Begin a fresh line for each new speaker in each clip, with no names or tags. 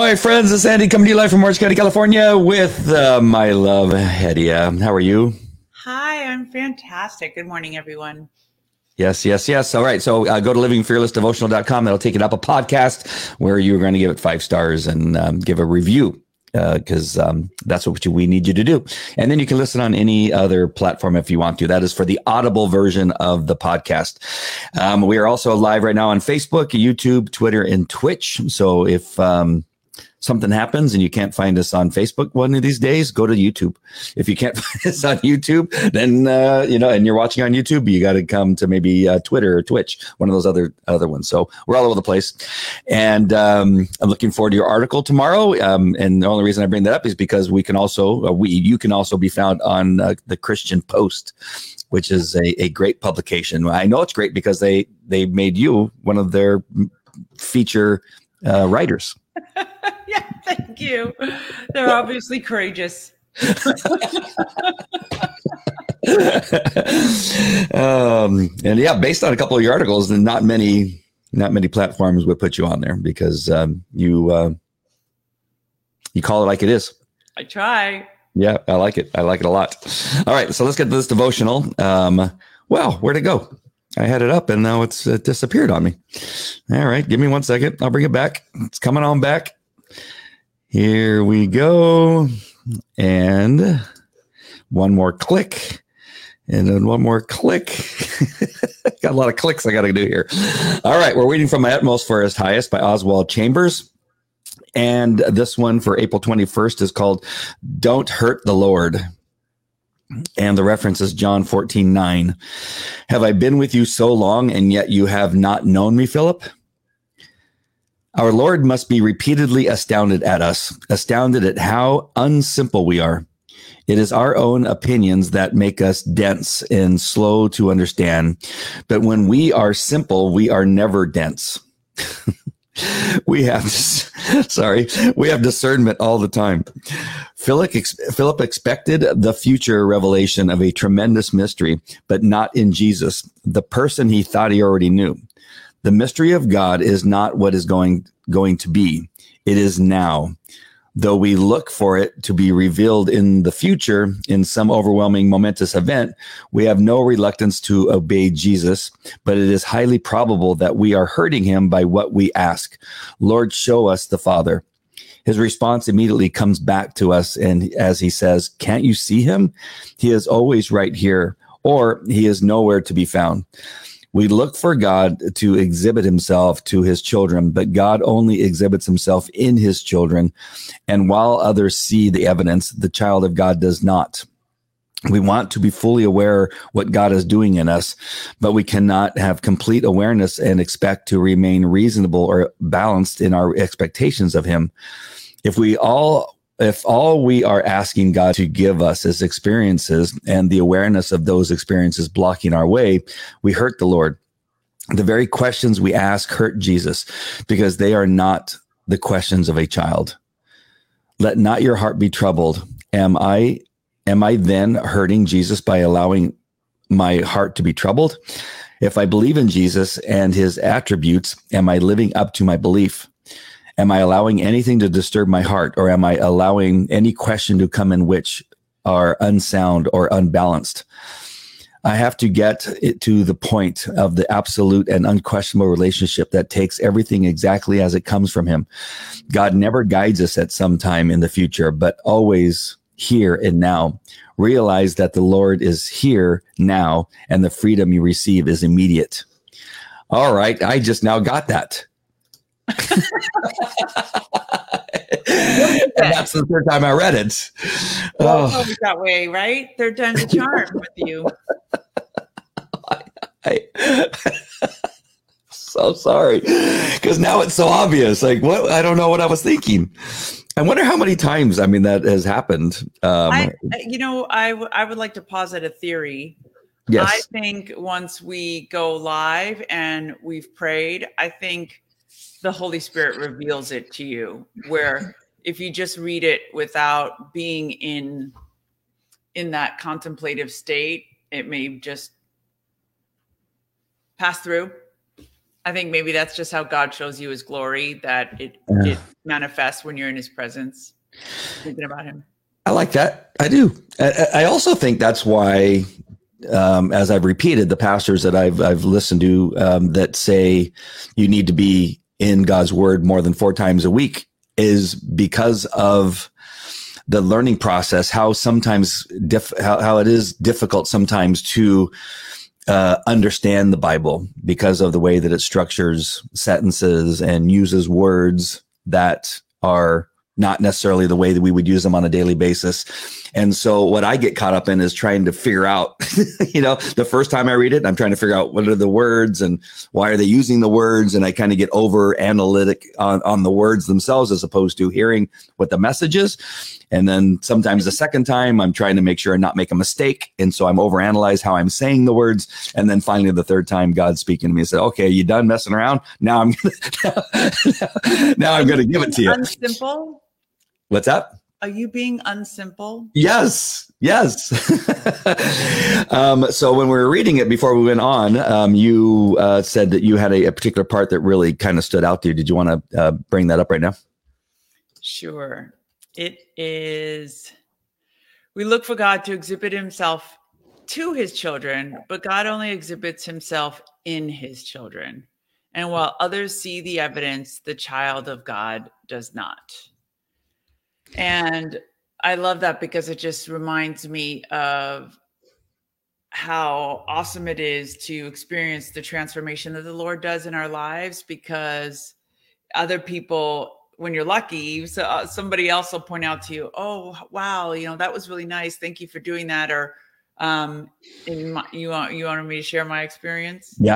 my friends. It's Andy coming to you live from Orange County, California with my love, Hedia. How are you?
Hi, I'm fantastic. Good morning, everyone.
Yes. All right. So go to livingfearlessdevotional.com. That'll take it up a podcast where you're going to give it 5 stars and give a review because that's what we need you to do. And then you can listen on any other platform if you want to. That is for the audible version of the podcast. We are also live right now on Facebook, YouTube, Twitter, and Twitch. So if something happens and you can't find us on Facebook one of these days, go to YouTube. If you can't find us on YouTube, then, and you're watching on YouTube, you got to come to maybe Twitter or Twitch, one of those other ones. So we're all over the place. And I'm looking forward to your article tomorrow. And the only reason I bring that up is because you can also be found on the Christian Post, which is a great publication. I know it's great because they made you one of their feature writers.
Yeah, thank you. They're obviously courageous.
And yeah, based on a couple of your articles, then not many platforms would put you on there because you call it like it is.
I try.
Yeah, I like it. I like it a lot. All right, so let's get to this devotional. Well, where'd it go? I had it up and now it disappeared on me. All right, give me 1 second. I'll bring it back. It's coming on back. Here we go. And one more click. And then one more click. Got a lot of clicks I got to do here. All right, we're reading From My Utmost for His Highest by Oswald Chambers. And this one for April 21st is called Don't Hurt the Lord. And the reference is John 14:9. Have I been with you so long, and yet you have not known me, Philip? Our Lord must be repeatedly astounded at us, astounded at how unsimple we are. It is our own opinions that make us dense and slow to understand. But when we are simple, we are never dense. We have discernment all the time. Philip expected the future revelation of a tremendous mystery, but not in Jesus, the person he thought he already knew. The mystery of God is not what is going to be. It is now. Though we look for it to be revealed in the future in some overwhelming momentous event, we have no reluctance to obey Jesus, but it is highly probable that we are hurting him by what we ask. Lord, show us the Father. His response immediately comes back to us, and as he says, can't you see him? He is always right here, or he is nowhere to be found. We look for God to exhibit himself to his children, but God only exhibits himself in his children. And while others see the evidence, the child of God does not. We want to be fully aware what God is doing in us, but we cannot have complete awareness and expect to remain reasonable or balanced in our expectations of him. If all we are asking God to give us is experiences and the awareness of those experiences blocking our way, we hurt the Lord. The very questions we ask hurt Jesus because they are not the questions of a child. Let not your heart be troubled. Am I then hurting Jesus by allowing my heart to be troubled? If I believe in Jesus and his attributes, am I living up to my belief? Am I allowing anything to disturb my heart, or am I allowing any question to come in which are unsound or unbalanced? I have to get it to the point of the absolute and unquestionable relationship that takes everything exactly as it comes from him. God never guides us at some time in the future, but always here and now. Realize that the Lord is here now, and the freedom you receive is immediate. All right, I just now got that. And that's the third time I read it.
Well, that way, right? Third time's a charm with you.
So sorry, because now it's so obvious. Like, what? I don't know what I was thinking. I wonder how many times. I mean, that has happened.
I would like to posit a theory.
Yes.
I think once we go live and we've prayed, I think the Holy Spirit reveals it to you, where if you just read it without being in that contemplative state, it may just pass through. I think maybe that's just how God shows you his glory, that it manifests when you're in his presence, thinking about him.
I like that. I do. I also think that's why, as I've repeated, the pastors that I've listened to that say you need to be in God's word more than 4 times a week is because of the learning process, how sometimes how it is difficult sometimes to understand the Bible because of the way that it structures sentences and uses words that are not necessarily the way that we would use them on a daily basis. And so what I get caught up in is trying to figure out, the first time I read it, I'm trying to figure out what are the words and why are they using the words? And I kind of get over analytic on the words themselves as opposed to hearing what the message is. And then sometimes the second time I'm trying to make sure I not make a mistake. And so I'm overanalyze how I'm saying the words. And then finally the third time God's speaking to me and said, okay, you done messing around? Now I'm going to give it to you.
Unsimple?
What's that?
Are you being unsimple?
Yes. So when we were reading it before we went on, you said that you had a particular part that really kind of stood out to you. Did you want to bring that up right now?
Sure. It is, we look for God to exhibit himself to his children, but God only exhibits himself in his children. And while others see the evidence, the child of God does not. And I love that because it just reminds me of how awesome it is to experience the transformation that the Lord does in our lives, because other people, when you're lucky, somebody else will point out to you, oh, wow, that was really nice. Thank you for doing that. Or you wanted me to share my experience?
Yeah.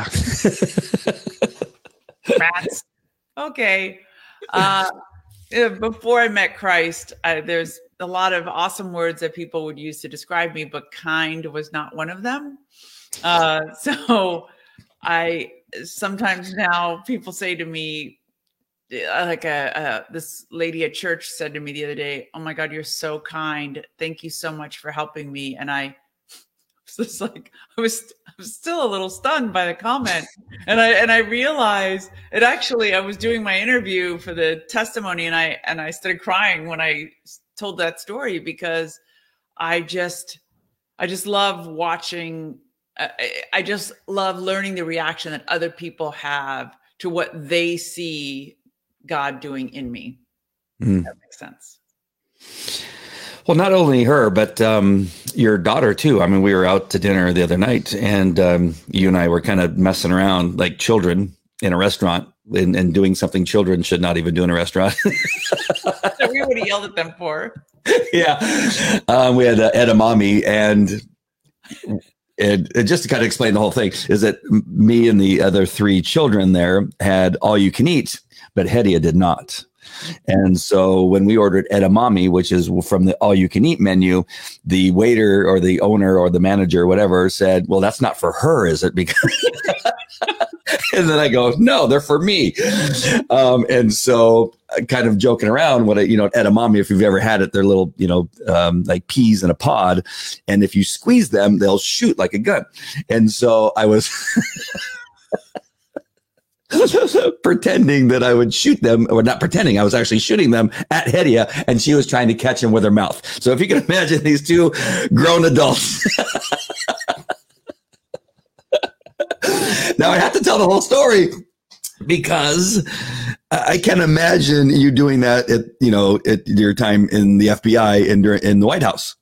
Rats. Okay. Before I met Christ, there's a lot of awesome words that people would use to describe me, but kind was not one of them. So I sometimes now people say to me, like this lady at church said to me the other day, oh my God, you're so kind. Thank you so much for helping me. And I was just like, I was still a little stunned by the comment. And I realized it actually, I was doing my interview for the testimony and I started crying when I told that story, because I just love watching. I just love learning the reaction that other people have to what they see God doing in me. That makes sense.
Well, not only her, but your daughter too. I mean, we were out to dinner the other night and you and I were kind of messing around like children in a restaurant and doing something children should not even do in a restaurant.
So we would have yelled at them for.
Yeah. We had edamame and just to kind of explain the whole thing is that me and the other 3 children there had all you can eat, but Hedia did not. And so when we ordered edamame, which is from the all-you-can-eat menu, the waiter or the owner or the manager or whatever said, well, that's not for her, is it? Because and then I go, no, they're for me. And so kind of joking around, edamame, if you've ever had it, they're little, like peas in a pod. And if you squeeze them, they'll shoot like a gun. And so I was... pretending that I would shoot them, or not pretending, I was actually shooting them at Hedia, and she was trying to catch them with her mouth. So if you can imagine these 2 grown adults. Now I have to tell the whole story because I can imagine you doing that at your time in the FBI and in the White House.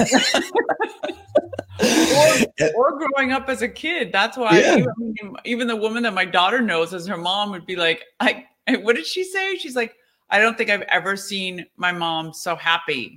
or growing up as a kid. That's why even the woman that my daughter knows as her mom would be like, what did she say? She's like, I don't think I've ever seen my mom so happy.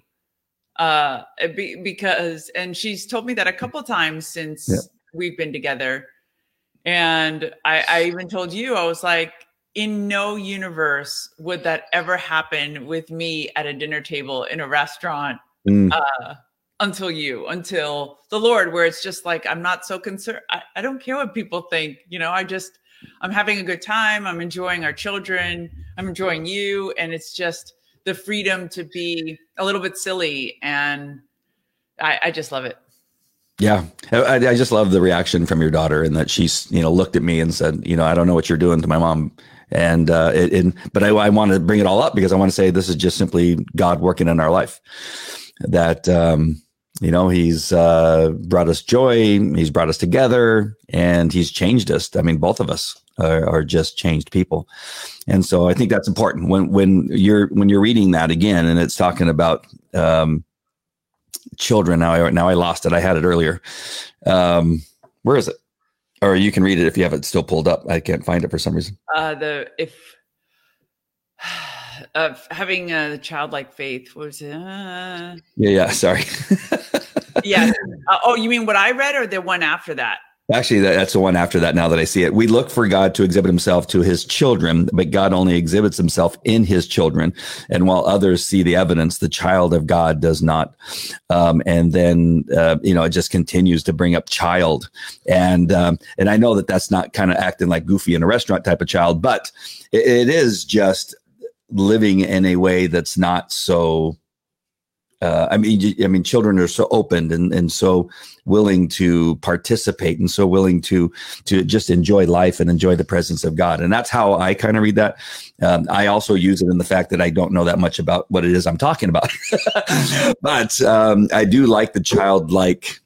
Because she's told me that a couple of times since we've been together. And I even told you, I was like, in no universe would that ever happen with me at a dinner table in a restaurant. Until the Lord, where it's just like, I'm not so concerned. I don't care what people think, I'm having a good time. I'm enjoying our children. I'm enjoying you. And it's just the freedom to be a little bit silly. And I just love it.
Yeah. I just love the reaction from your daughter, and that she's, looked at me and said, I don't know what you're doing to my mom. And, but I want to bring it all up because I want to say this is just simply God working in our life, that, he's brought us joy. He's brought us together, and he's changed us. I mean, both of us are just changed people. And so I think that's important when you're reading that again, and it's talking about, children. Now I lost it. I had it earlier. Where is it? Or you can read it if you have it still pulled up. I can't find it for some reason.
Having a childlike faith was it?
Yeah. Sorry.
Yeah. Oh, you mean what I read, or the one after that?
Actually, that's the one after that. Now that I see it, we look for God to exhibit himself to his children, but God only exhibits himself in his children. And while others see the evidence, the child of God does not. And then, it just continues to bring up child. And I know that that's not kind of acting like Goofy in a restaurant type of child, but it is just living in a way that's not so, children are so open and so willing to participate, and so willing to just enjoy life and enjoy the presence of God. And that's how I kind of read that. I also use it in the fact that I don't know that much about what it is I'm talking about, but I do like the childlike,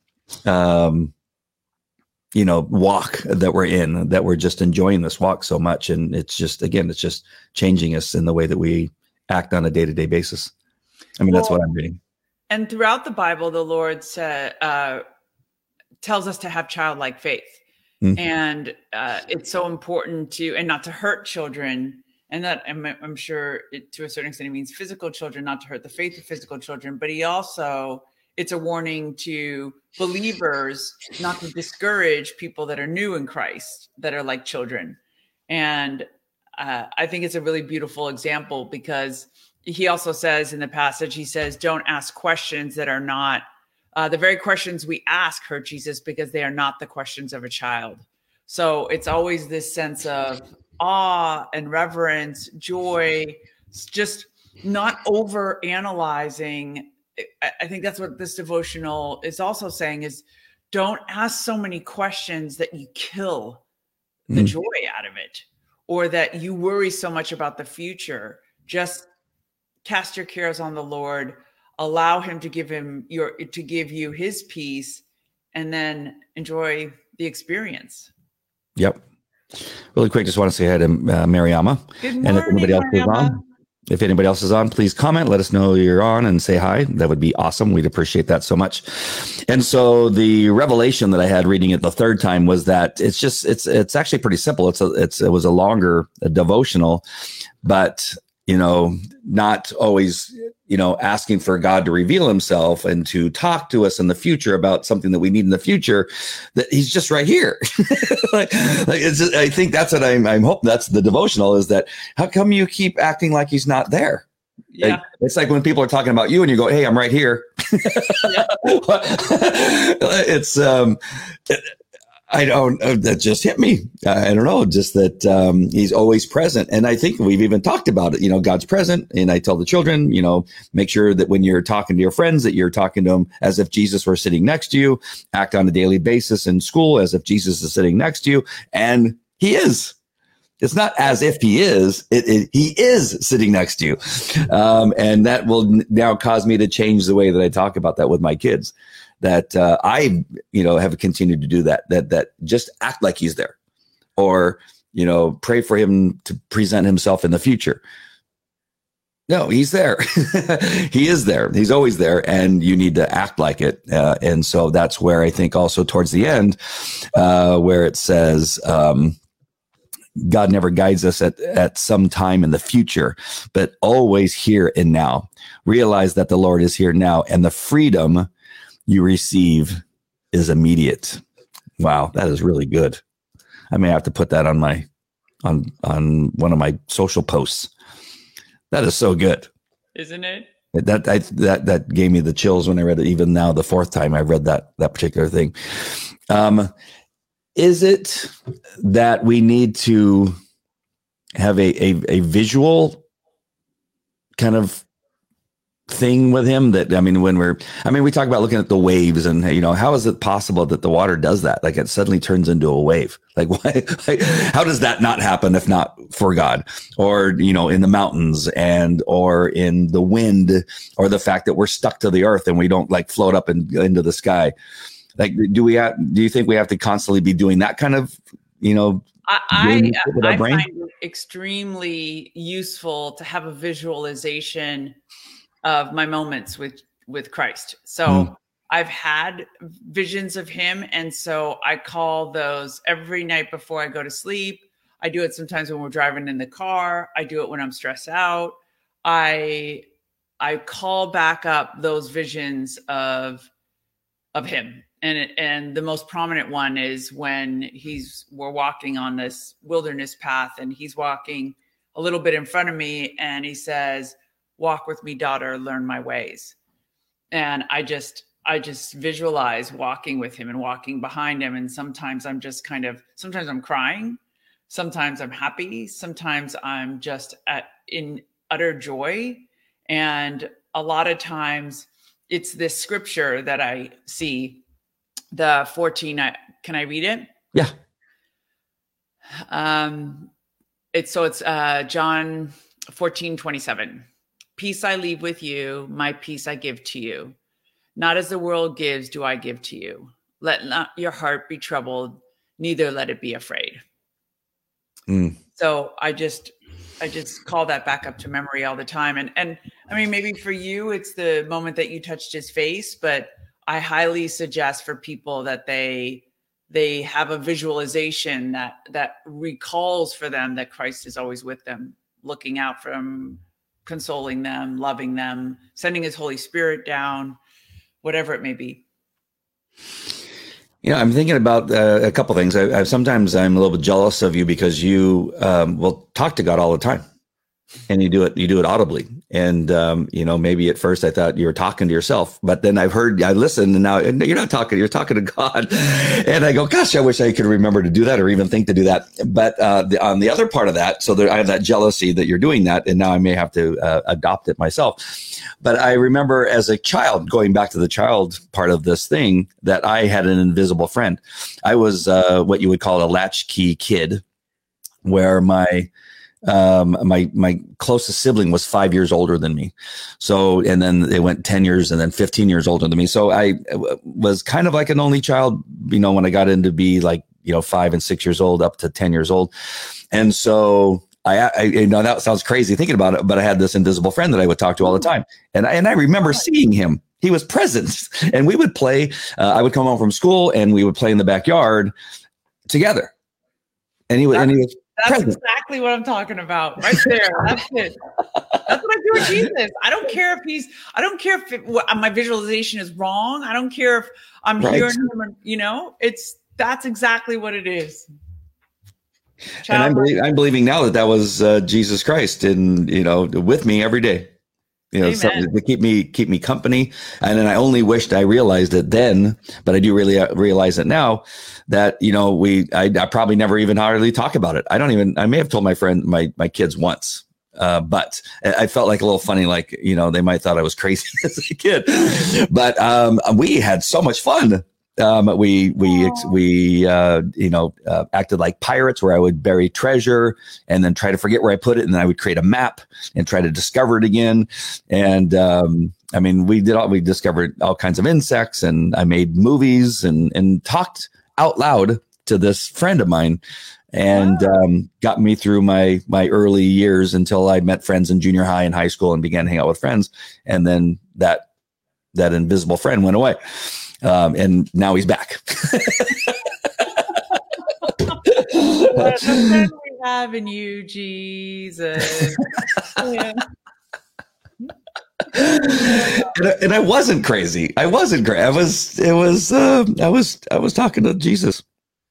walk that we're in, that we're just enjoying this walk so much. And it's just changing us in the way that we act on a day-to-day basis. That's what I'm reading.
And throughout the Bible, the Lord tells us to have childlike faith. Mm-hmm. And it's so important and not to hurt children. And that I'm sure to a certain extent, it means physical children, not to hurt the faith of physical children. But it's a warning to believers not to discourage people that are new in Christ, that are like children. And I think it's a really beautiful example, because he also says in the passage, he says, don't ask questions that are not the very questions we ask hurt Jesus, because they are not the questions of a child. So it's always this sense of awe and reverence, joy, just not over analyzing. I think that's what this devotional is also saying, is don't ask so many questions that you kill the joy out of it, or that you worry so much about the future. Just cast your cares on the Lord, allow him to give you his peace, and then enjoy the experience.
Yep. Really quick, just want to say hi to Mariama.
Good morning, and
if anybody else is on, please comment, let us know you're on, and say hi. That would be awesome. We'd appreciate that so much. And so the revelation that I had reading it the third time was that it's actually pretty simple. It was a longer devotional, but not always, asking for God to reveal himself and to talk to us in the future about something that we need in the future, that he's just right here. I think that's what I'm hoping. That's the devotional, is that how come you keep acting like he's not there?
Yeah.
It's like when people are talking about you and you go, hey, I'm right here. It's, I don't, that just hit me. I don't know, just that he's always present. And I think we've even talked about it, God's present. And I tell the children, make sure that when you're talking to your friends, that you're talking to them as if Jesus were sitting next to you. Act on a daily basis in school as if Jesus is sitting next to you. And he is. It's not as if he is, he is sitting next to you. And that will now cause me to change the way that I talk about that with my kids. That I, have continued to do that just act like he's there, or, pray for him to present himself in the future. No, he's there. He is there. He's always there, and you need to act like it. And so that's where I think also towards the end, where it says, God never guides us at some time in the future, but always here and now. Realize that the Lord is here now, and the freedom you receive is immediate. Wow, that is really good. I may have to put that on one of my social posts. That is so good,
isn't it?
That gave me the chills when I read it. Even now, the fourth time I read that particular thing. Is it that we need to have a visual kind of thing with him that, I mean, we talk about looking at the waves and, how is it possible that the water does that? Like it suddenly turns into a wave. Like why, how does that not happen if not for God? Or, in the mountains or in the wind, or the fact that we're stuck to the earth and we don't like float up and into the sky. Like, do you think we have to constantly be doing that kind of,
I find it extremely useful to have a visualization of my moments with Christ. So I've had visions of him. And so I call those every night before I go to sleep. I do it sometimes when we're driving in the car. I do it when I'm stressed out. I call back up those visions of him. And the most prominent one is when we're walking on this wilderness path and he's walking a little bit in front of me and he says, "Walk with me, daughter, learn my ways." And I just visualize walking with him and walking behind him. And sometimes I'm just sometimes I'm crying. Sometimes I'm happy. Sometimes I'm just in utter joy. And a lot of times it's this scripture that I see, the 14, can I read it?
Yeah.
It's John 14:27. "Peace I leave with you, my peace I give to you. Not as the world gives, do I give to you. Let not your heart be troubled, neither let it be afraid." So I just call that back up to memory all the time. And I mean, maybe for you, it's the moment that you touched his face, but I highly suggest for people that they have a visualization that recalls for them that Christ is always with them, looking out for them, consoling them, loving them, sending his Holy Spirit down, whatever it may be.
I'm thinking about a couple things. Sometimes I'm a little bit jealous of you because you will talk to God all the time, and you do it audibly. And maybe at first I thought you were talking to yourself, but then I listened, and now you're not talking. You're talking to God, and I go, "Gosh, I wish I could remember to do that, or even think to do that." But on the other part of that, so I have that jealousy that you're doing that, and now I may have to adopt it myself. But I remember as a child, going back to the child part of this thing, that I had an invisible friend. I was what you would call a latchkey kid, where my closest sibling was 5 years older than me. So, and then they went 10 years and then 15 years older than me. So I was kind of like an only child, when I got into be like, 5 and 6 years old up to 10 years old. And so I that sounds crazy thinking about it, but I had this invisible friend that I would talk to all the time. And I remember seeing him. He was present, and we would play. I would come home from school and we would play in the backyard together. And he was
That's
present.
exactly what I'm talking about right there. That's it. That's what I do with Jesus. I don't care if my visualization is wrong. I don't care if I'm hearing him. That's exactly what it is.
And I'm believing now that was Jesus Christ, and with me every day. To keep me company. And then I only wished I realized it then, but I do really realize it now that, I probably never even hardly talk about it. I may have told my friend, my kids once, but I felt like a little funny, like, they might thought I was crazy as a kid, but, we had so much fun. We acted like pirates, where I would bury treasure and then try to forget where I put it. And then I would create a map and try to discover it again. And, we discovered all kinds of insects, and I made movies and talked out loud to this friend of mine, and, got me through my early years until I met friends in junior high and high school and began hanging out with friends. And then that invisible friend went away. And now he's back.
What a friend we have in you, Jesus. Yeah.
And I wasn't crazy. I wasn't crazy. I was talking to Jesus.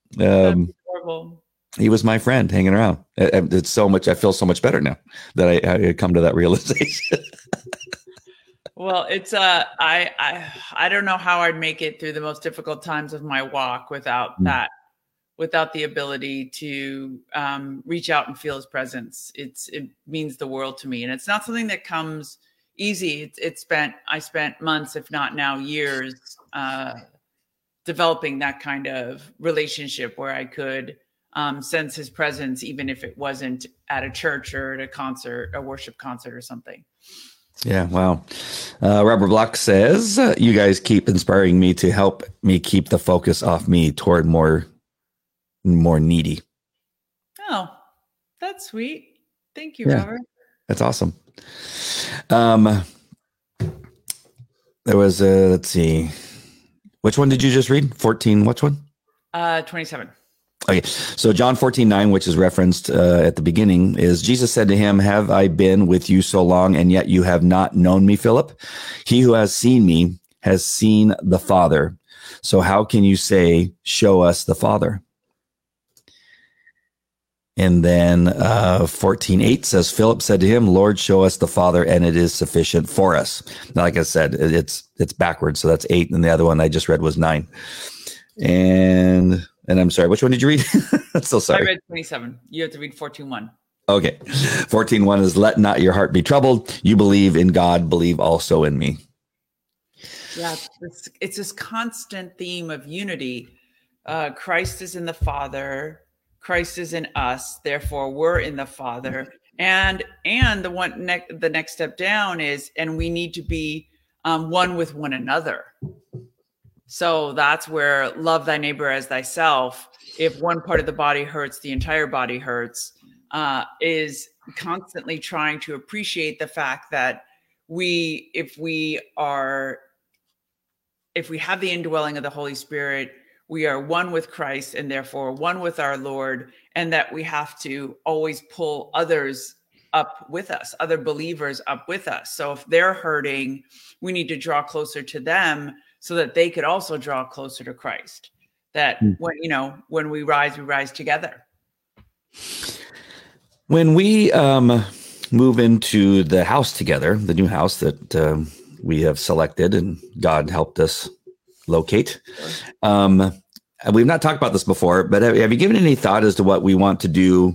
He was my friend hanging around. It's so much. I feel so much better now that I come to that realization.
Well, it's I don't know how I'd make it through the most difficult times of my walk without that, without the ability to reach out and feel his presence. It means the world to me, and it's not something that comes easy. I spent months, if not now years, developing that kind of relationship where I could sense his presence, even if it wasn't at a church or at a concert, a worship concert or something.
Yeah, wow. Robert Block says, you guys keep inspiring me to help me keep the focus off me toward more needy.
Oh, that's sweet. Thank you, Robert.
That's awesome. There was let's see. Which one did you just read? 14, which one?
27.
Okay, so John 14:9, which is referenced at the beginning, is Jesus said to him, have I been with you so long, and yet you have not known me, Philip? He who has seen me has seen the Father. So how can you say, show us the Father? And then 14:8 says, Philip said to him, Lord, show us the Father, and it is sufficient for us. Now, like I said, it's backwards. So that's 8, and the other one I just read was 9. And I'm sorry, which one did you read? I'm so sorry.
I read 27. You have to read 14:1.
Okay. 14:1 is, let not your heart be troubled. You believe in God, believe also in me.
Yeah, it's this constant theme of unity. Christ is in the Father. Christ is in us. Therefore, we're in the Father. And the next step down is, and we need to be one with one another. So that's where love thy neighbor as thyself. If one part of the body hurts, the entire body hurts, is constantly trying to appreciate the fact that if we have the indwelling of the Holy Spirit, we are one with Christ and therefore one with our Lord, and that we have to always pull others up with us, other believers up with us. So if they're hurting, we need to draw closer to them so that they could also draw closer to Christ. That when we rise together.
When we move into the house together, the new house that we have selected and God helped us locate, we've not talked about this before, but have you given any thought as to what we want to do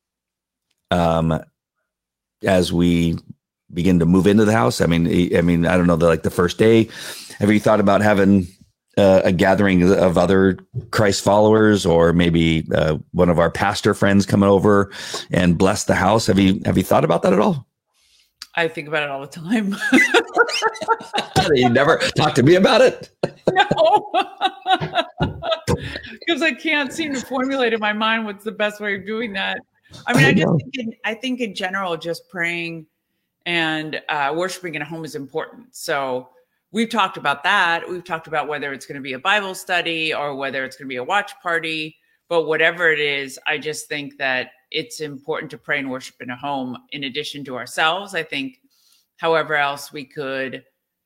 as we begin to move into the house? I mean, I don't know, the first day. Have you thought about having a gathering of other Christ followers, or maybe one of our pastor friends coming over and bless the house? Have you thought about that at all?
I think about it all the time.
You never talk to me about it?
No, because I can't seem to formulate in my mind what's the best way of doing that. I mean, I think in general, just praying and worshiping in a home is important. So we've talked about that. We've talked about whether it's going to be a Bible study or whether it's going to be a watch party. But whatever it is, I just think that it's important to pray and worship in a home in addition to ourselves. I think however else we could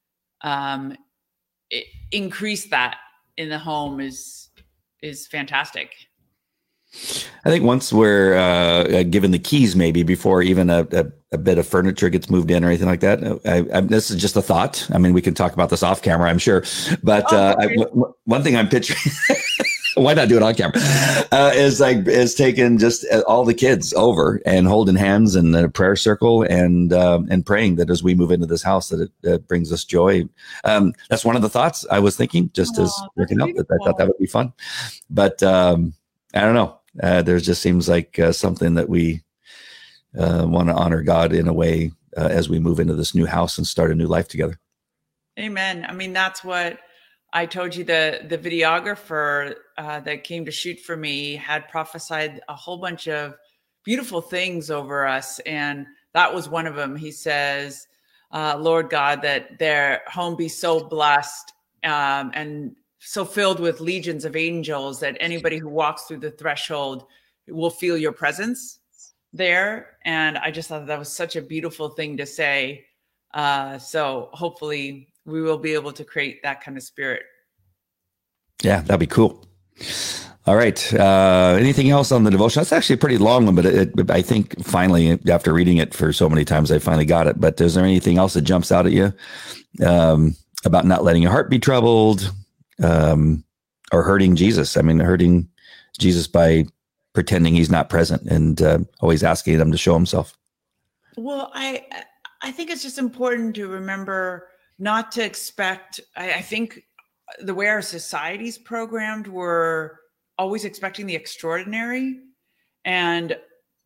increase that in the home is fantastic.
I think once we're given the keys, maybe before even a bit of furniture gets moved in or anything like that. This is just a thought. I mean, we can talk about this off camera, I'm sure. But one thing I'm picturing, why not do it on camera? Is taking just all the kids over and holding hands in a prayer circle and praying that as we move into this house, that it brings us joy. That's one of the thoughts I was thinking, just as working out. That I thought that would be fun. But I don't know. There just seems like something that we want to honor God in a way as we move into this new house and start a new life together.
Amen. I mean, that's what I told you. The videographer that came to shoot for me had prophesied a whole bunch of beautiful things over us. And that was one of them. He says, Lord God, that their home be so blessed and so filled with legions of angels that anybody who walks through the threshold will feel your presence there. And I just thought that was such a beautiful thing to say. So hopefully we will be able to create that kind of spirit.
Yeah, that'd be cool. All right. Anything else on the devotion? That's actually a pretty long one, but I think finally, after reading it for so many times, I finally got it. But is there anything else that jumps out at you about not letting your heart be troubled? Or hurting Jesus. I mean, hurting Jesus by pretending he's not present and always asking him to show himself.
Well, I I think it's just important to remember not to expect. I think the way our society's programmed, we're always expecting the extraordinary. And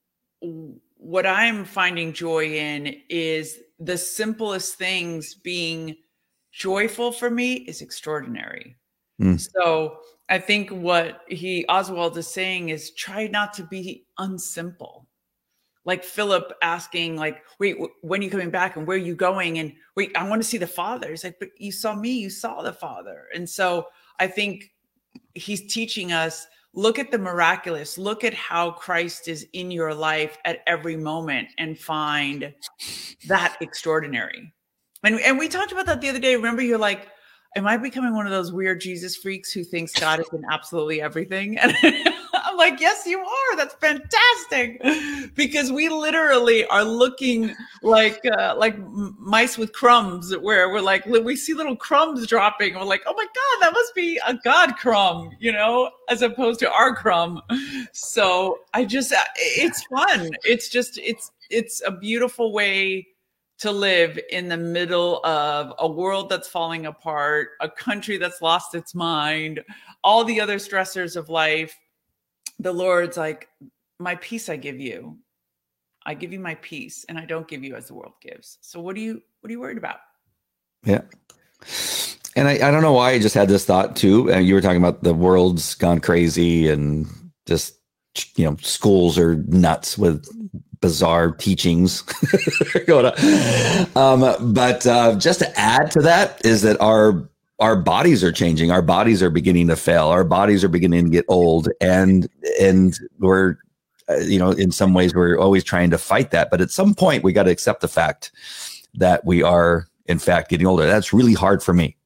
what I'm finding joy in is the simplest things being joyful for me is extraordinary. So I think what Oswald is saying is try not to be unsimple. Like Philip asking, like, wait, when are you coming back and where are you going? And wait, I want to see the Father. He's like, but you saw me, you saw the Father. And so I think he's teaching us, look at the miraculous, look at how Christ is in your life at every moment and find that extraordinary. And we talked about that the other day. Remember, you're like, am I becoming one of those weird Jesus freaks who thinks God is in absolutely everything? And I'm like, yes, you are. That's fantastic. Because we literally are looking like mice with crumbs, where we're like, we see little crumbs dropping. We're like, oh my God, that must be a God crumb, as opposed to our crumb. So it's fun. It's a beautiful way to live in the middle of a world that's falling apart, a country that's lost its mind, all the other stressors of life. The Lord's like, my peace I give you. I give you my peace, and I don't give you as the world gives. So what are you worried about?
Yeah. And I don't know why I just had this thought too. You were talking about the world's gone crazy and just, schools are nuts with bizarre teachings going on. But just to add to that is that our bodies are changing. Our bodies are beginning to fail. Our bodies are beginning to get old, and we're, in some ways we're always trying to fight that. But at some point we got to accept the fact that we are in fact getting older. That's really hard for me.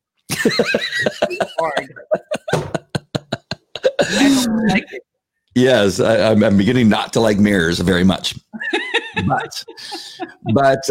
Hard. I don't like it.
Yes, I'm beginning not to like mirrors very much, but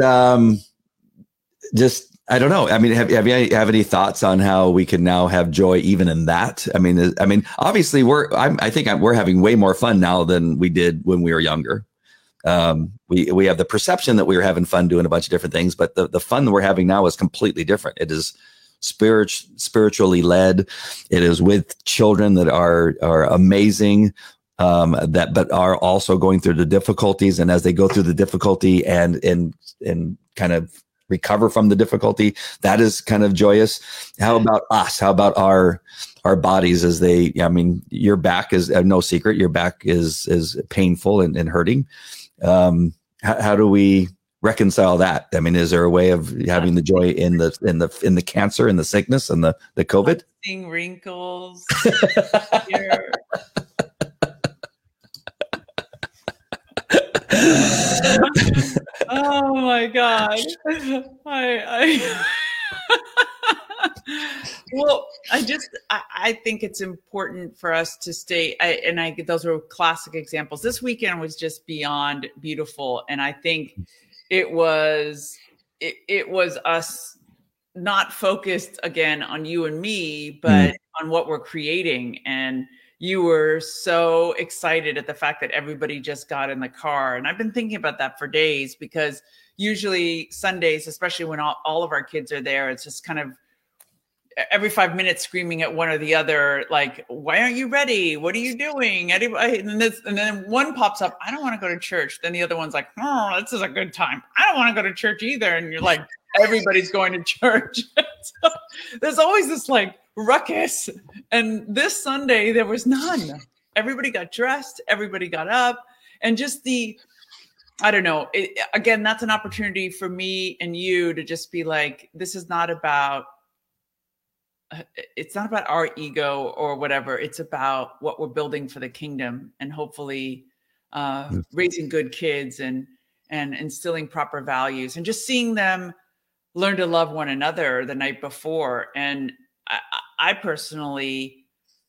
just I don't know. I mean, have you any thoughts on how we can now have joy even in that? I mean, obviously I think we're having way more fun now than we did when we were younger. We have the perception that we were having fun doing a bunch of different things, but the fun that we're having now is completely different. It is spiritually led. It is with children that are amazing. But are also going through the difficulties, and as they go through the difficulty and kind of recover from the difficulty, that is kind of joyous. How about us? How about our bodies as they? I mean, your back is no secret. Your back is painful and hurting. How do we reconcile that? I mean, is there a way of having the joy in the cancer and the sickness and the COVID?
Seeing wrinkles. Here. Oh my God. Well, I think it's important for us to stay. Those were classic examples. This weekend was just beyond beautiful. And I think it was us not focused again on you and me, but on what we're creating. And you were so excited at the fact that everybody just got in the car. And I've been thinking about that for days, because usually Sundays, especially when all of our kids are there, it's just kind of every 5 minutes screaming at one or the other, like, why aren't you ready? What are you doing? And then one pops up, I don't want to go to church. Then the other one's like, oh, this is a good time. I don't want to go to church either. And you're like, everybody's going to church. So there's always this like ruckus. And this Sunday, there was none. Everybody got dressed. Everybody got up. And just I don't know. Again, that's an opportunity for me and you to just be like, this is not about, it's not about our ego or whatever. It's about what we're building for the kingdom, and hopefully raising good kids and instilling proper values, and just seeing them learn to love one another the night before. And I personally,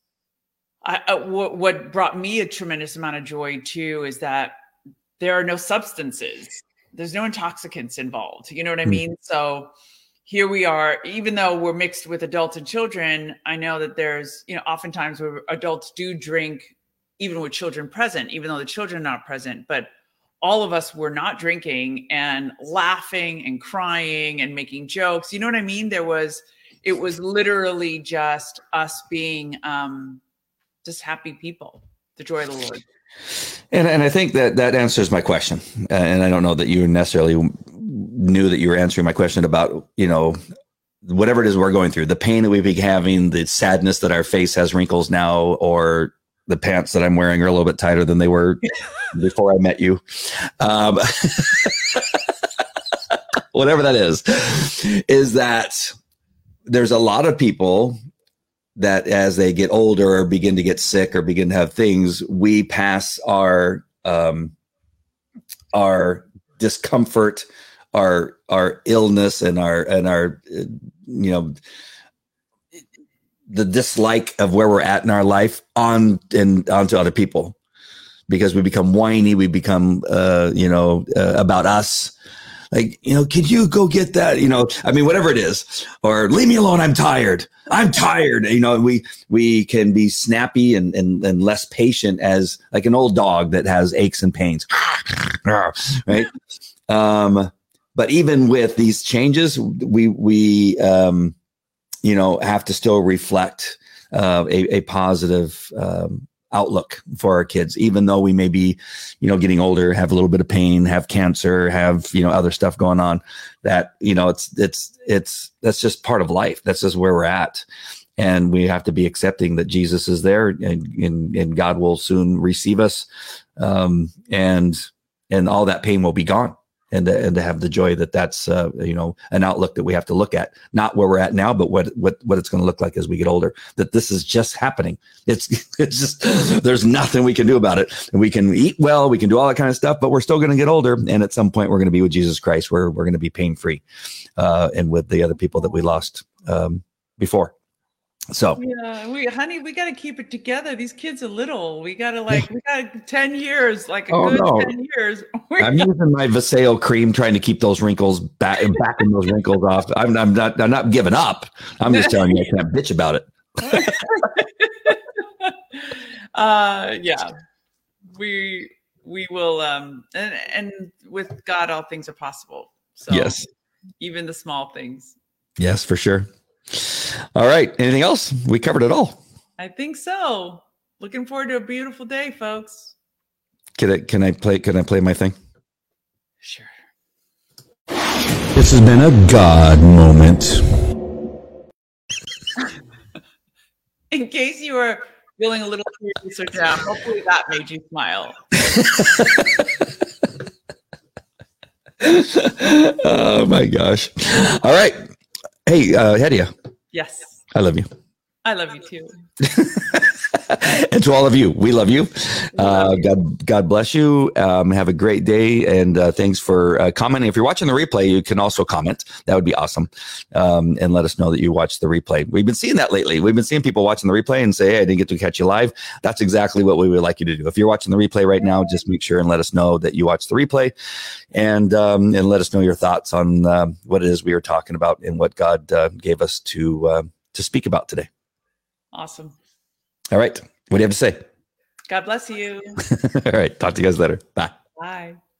what brought me a tremendous amount of joy too is that there are no substances. There's no intoxicants involved. You know what I mean? So here we are, even though we're mixed with adults and children, I know that there's, oftentimes where adults do drink, even with children present, even though the children are not present, but all of us were not drinking and laughing and crying and making jokes. You know what I mean? It was literally just us being just happy people, the joy of the Lord.
And I think that answers my question. And I don't know that you necessarily knew that you were answering my question about, whatever it is we're going through, the pain that we've been having, the sadness that our face has wrinkles now, or the pants that I'm wearing are a little bit tighter than they were before I met you. Whatever that is that there's a lot of people that as they get older or begin to get sick or begin to have things, we pass our discomfort, our illness, and our the dislike of where we're at in our life onto other people, because we become whiny, we become about us. Like, could you go get that? Whatever it is, or leave me alone. I'm tired. We can be snappy and less patient, as like an old dog that has aches and pains. Right. But even with these changes, we have to still reflect a positive outlook for our kids, even though we may be, getting older, have a little bit of pain, have cancer, have, other stuff going on, that, that's just part of life. That's just where we're at. And we have to be accepting that Jesus is there, and God will soon receive us. And all that pain will be gone. And to have the joy that's an outlook that we have to look at, not where we're at now, but what it's going to look like as we get older. That this is just happening. It's just, there's nothing we can do about it. And we can eat well, we can do all that kind of stuff, but we're still going to get older. And at some point, we're going to be with Jesus Christ, where we're going to be pain free, and with the other people that we lost before. So
yeah, we got to keep it together. These kids are little. We got to 10 years, like a good 10 years.
I'm using my Vaseo cream, trying to keep those wrinkles backing those wrinkles off. I'm not giving up. I'm just telling you, I can't bitch about it.
Yeah, we will. And with God, all things are possible. So
yes,
even the small things.
Yes, for sure. All right. Anything else? We covered it all.
I think so. Looking forward to a beautiful day, folks.
Can I play my thing?
Sure.
This has been a God moment.
In case you were feeling a little curious or down, hopefully that made you smile.
Oh my gosh. All right. Hey, Hedia.
Yes.
I love you.
I love you too.
And to all of you, we love you. God bless you. Have a great day. And thanks for commenting. If you're watching the replay, you can also comment. That would be awesome. And let us know that you watched the replay. We've been seeing that lately. We've been seeing people watching the replay and say, hey, I didn't get to catch you live. That's exactly what we would like you to do. If you're watching the replay right now, just make sure and let us know that you watched the replay, and let us know your thoughts on what it is we were talking about and what God gave us to speak about today.
Awesome.
All right. What do you have to say?
God bless you.
All right. Talk to you guys later. Bye.
Bye.